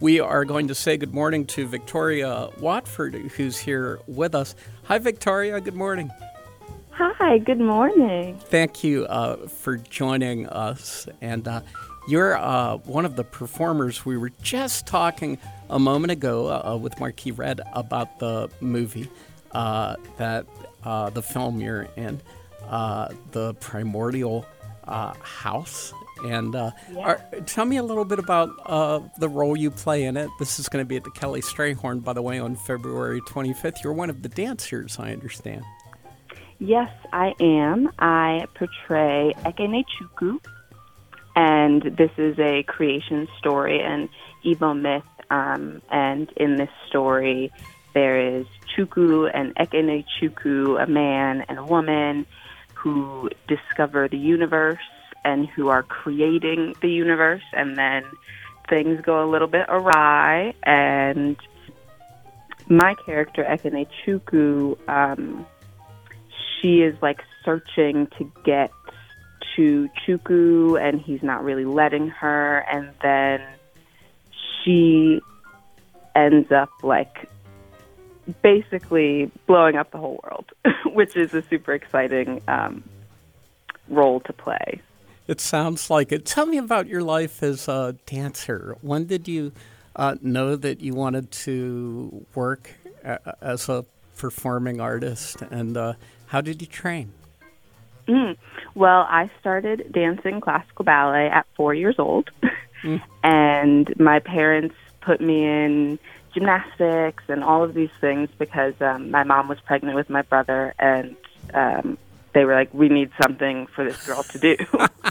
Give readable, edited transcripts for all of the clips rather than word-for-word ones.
We are going to say good morning to Victoria Watford, who's here with us. Hi, Victoria. Good morning. Hi, good morning. Thank you for joining us. And you're one of the performers. We were just talking a moment ago with Marquis Red about the movie, the film you're in, The Primordial House. And tell me a little bit about the role you play in it. This is going to be at the Kelly Strayhorn, by the way, on February 25th. You're one of the dancers, I understand. Yes, I am. I portray Ekene Chukwu, and this is a creation story, an Igbo myth. And in this story, there is Chukwu and Ekene Chukwu, a man and a woman who discover the universe and who are creating the universe, and then things go a little bit awry, and my character, Ekene Chukwu, she is like searching to get to Chukwu, and he's not really letting her, and then she ends up like basically blowing up the whole world, which is a super exciting role to play. It sounds like it. Tell me about your life as a dancer. When did you know that you wanted to work as a performing artist, and how did you train? Well, I started dancing classical ballet at 4 years old, and my parents put me in gymnastics and all of these things because my mom was pregnant with my brother, and they were like, we need something for this girl to do.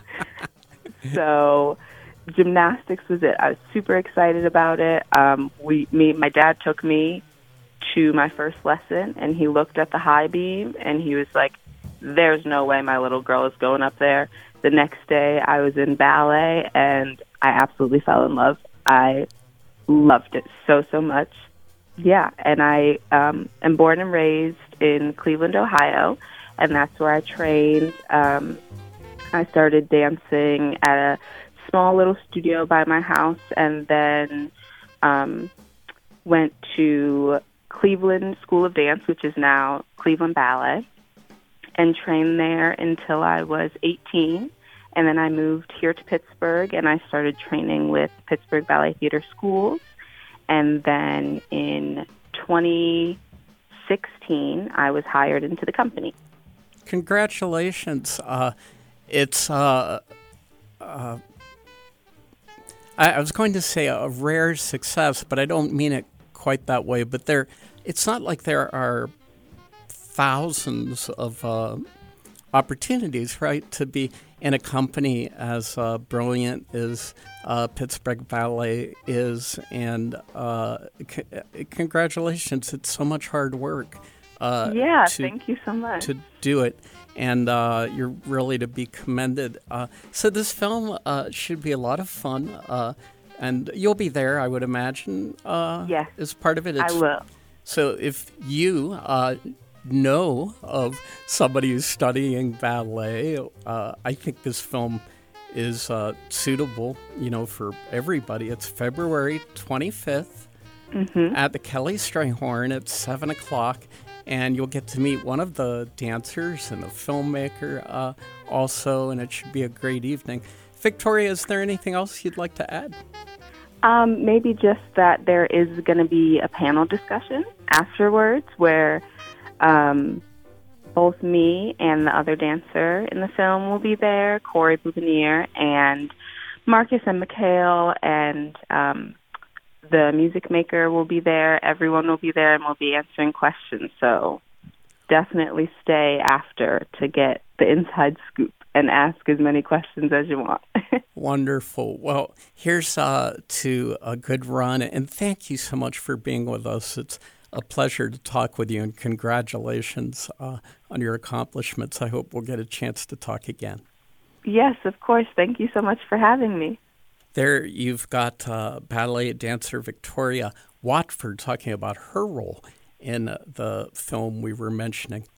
So gymnastics was it. I was super excited about it. My dad took me to my first lesson, and he looked at the high beam, and he was like, there's no way my little girl is going up there. The next day, I was in ballet, and I absolutely fell in love. I loved it so much. Yeah, and I am born and raised in Cleveland, Ohio, and that's where I trained. I started dancing at a small little studio by my house, and then went to Cleveland School of Dance, which is now Cleveland Ballet, and trained there until I was 18. And then I moved here to Pittsburgh, and I started training with Pittsburgh Ballet Theater Schools. And then in 2016, I was hired into the company. Congratulations. I was going to say a rare success, but I don't mean it quite that way. But it's not like there are thousands of opportunities, right, to be in a company as brilliant as Pittsburgh Ballet is. And congratulations. It's so much hard work. Thank you so much. To do it. And you're really to be commended. So this film should be a lot of fun. And you'll be there, I would imagine, yes, as part of it. I will. So if you know of somebody who's studying ballet, I think this film is suitable, for everybody. It's February 25th at the Kelly Strayhorn at 7 o'clock. And you'll get to meet one of the dancers and the filmmaker also, and it should be a great evening. Victoria, is there anything else you'd like to add? Maybe just that there is going to be a panel discussion afterwards where both me and the other dancer in the film will be there, Corey Bouganier, and Marcus and Mikhail, and the music maker will be there. Everyone will be there, and we'll be answering questions. So definitely stay after to get the inside scoop and ask as many questions as you want. Wonderful. Well, here's to a good run, and thank you so much for being with us. It's a pleasure to talk with you, and congratulations on your accomplishments. I hope we'll get a chance to talk again. Yes, of course. Thank you so much for having me. There you've got ballet dancer Victoria Watford talking about her role in the film we were mentioning.